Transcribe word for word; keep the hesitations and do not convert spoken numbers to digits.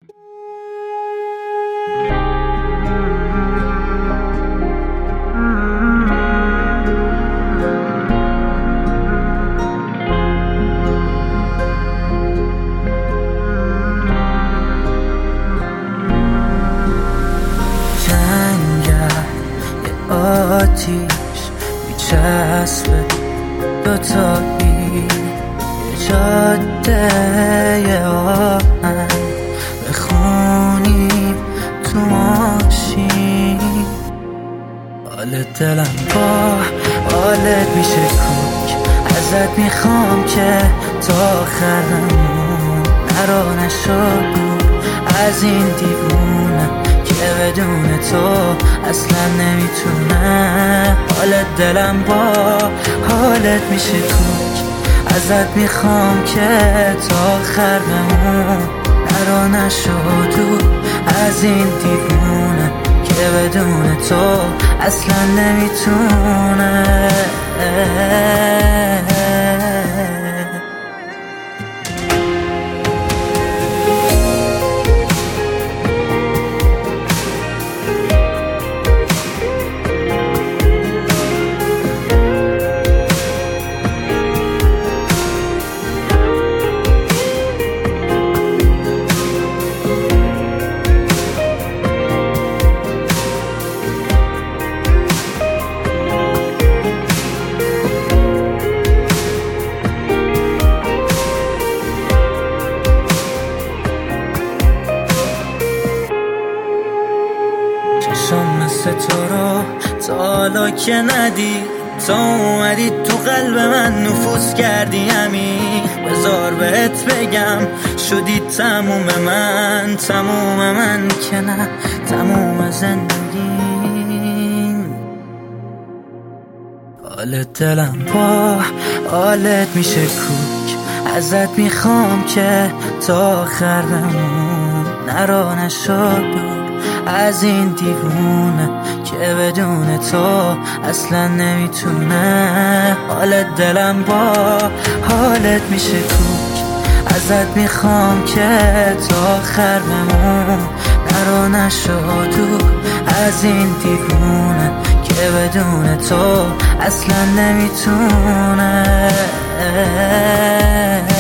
آتیش میچسبه دوتایی یه جاده آهن بخونیم تو ماشین. حال دلم با حالت میشه کوک، ازت میخوام که تا آخرمون نرو نشو دور از این دیوونه که بدون تو اصلا نمیتونه. حالت دلم با حالت میشه کوک، ازت میخوام که تا آخر بمون نرو نشو دور از این دیوونه که بدون تو اصلا نمیتونه. چشم مثل تو رو تا حالا که ندید، تا اومدی تو قلب من نفوذ کردی. همین بذار بهت بگم شدی تموم من، تموم من که نه تموم زندگیم. حالت دلم با حالت میشه کوک، ازت میخوام که تا آخر بمون نرو نشو دور از این دیوونه که بدون تو اصلا نمیتونه. حالت دلم با حالت میشه کوک، ازت میخوام که تا آخر بمون نرو نشو دور از این دیوونه که بدون تو اصلا نمیتونه.